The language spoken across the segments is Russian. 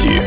Новости.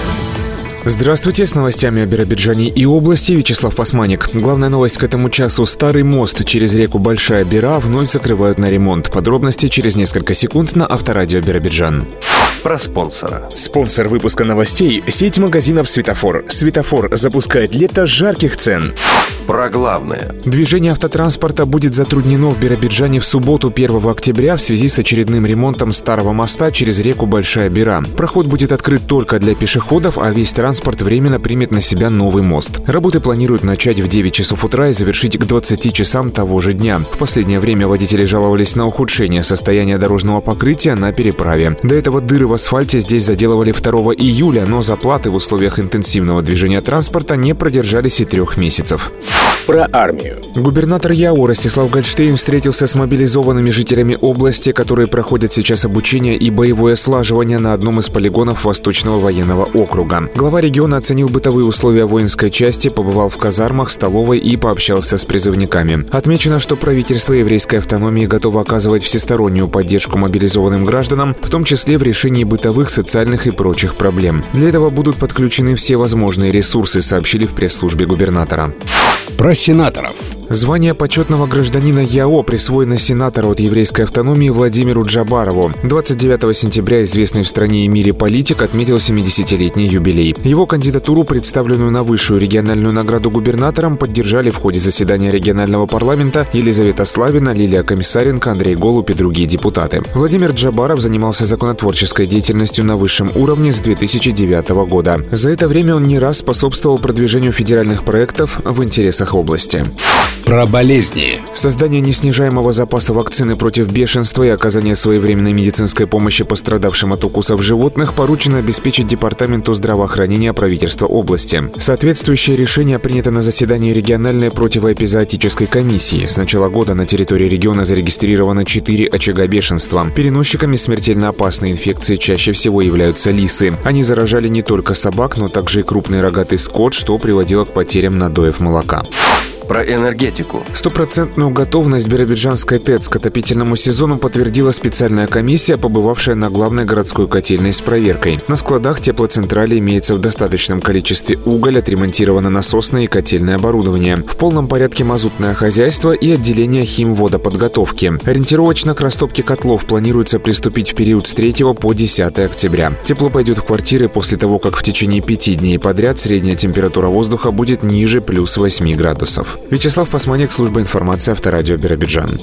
Здравствуйте, с новостями о Биробиджане и области Вячеслав Посманик. Главная новость к этому часу. Старый мост через реку Большая Бира вновь закрывают на ремонт. Подробности через несколько секунд на Авторадио Биробиджан. Про спонсора. Спонсор выпуска новостей – сеть магазинов «Светофор». «Светофор» запускает лето жарких цен. Про главное. Движение автотранспорта будет затруднено в Биробиджане в субботу 1 октября в связи с очередным ремонтом старого моста через реку Большая Бира. Проход будет открыт только для пешеходов, а весь транспорт временно примет на себя новый мост. Работы планируют начать в 9 часов утра и завершить к 20 часам того же дня. В последнее время водители жаловались на ухудшение состояния дорожного покрытия на переправе. До этого дыры в асфальте здесь заделывали 2 июля, но заплаты в условиях интенсивного движения транспорта не продержались и 3 месяцев. Про армию. Губернатор ЯО Ростислав Гольштейн встретился с мобилизованными жителями области, которые проходят сейчас обучение и боевое слаживание на одном из полигонов Восточного военного округа. Глава региона оценил бытовые условия воинской части, побывал в казармах, столовой и пообщался с призывниками. Отмечено, что правительство еврейской автономии готово оказывать всестороннюю поддержку мобилизованным гражданам, в том числе в решении бытовых, социальных и прочих проблем. Для этого будут подключены все возможные ресурсы, сообщили в пресс-службе губернатора. Про сенаторов. Звание почетного гражданина ЯО присвоено сенатору от еврейской автономии Владимиру Джабарову. 29 сентября известный в стране и мире политик отметил 70-летний юбилей. Его кандидатуру, представленную на высшую региональную награду губернатором, поддержали в ходе заседания регионального парламента Елизавета Славина, Лилия Комиссаренко, Андрей Голубь и другие депутаты. Владимир Джабаров занимался законотворческой деятельностью на высшем уровне с 2009 года. За это время он не раз способствовал продвижению федеральных проектов в интересах области. Про болезни. Создание неснижаемого запаса вакцины против бешенства и оказание своевременной медицинской помощи пострадавшим от укусов животных поручено обеспечить Департаменту здравоохранения правительства области. Соответствующее решение принято на заседании региональной противоэпизоотической комиссии. С начала года на территории региона зарегистрировано 4 очага бешенства. Переносчиками смертельно опасной инфекции чаще всего являются лисы. Они заражали не только собак, но также и крупный рогатый скот, что приводило к потерям надоев молока. Про энергетику. Стопроцентную готовность биробиджанской ТЭЦ к отопительному сезону подтвердила специальная комиссия, побывавшая на главной городской котельной с проверкой. На складах теплоцентрали имеется в достаточном количестве уголь, отремонтировано насосное и котельное оборудование. В полном порядке мазутное хозяйство и отделение химводоподготовки. Ориентировочно к растопке котлов планируется приступить в период с 3 по 10 октября. Тепло пойдет в квартиры после того, как в течение 5 дней подряд средняя температура воздуха будет ниже плюс 8 градусов. Вячеслав Посманик, служба информации Авторадио Биробиджан.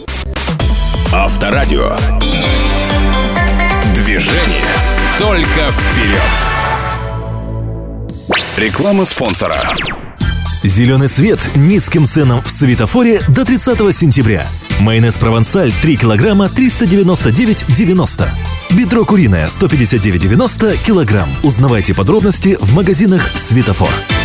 Авторадио. Движение только вперед. Реклама спонсора. Зеленый свет низким ценам в Светофоре до 30 сентября. Майонез «Провансаль» 3 килограмма 399,90. Бедро куриное 159,90 килограмм. Узнавайте подробности в магазинах «Светофор».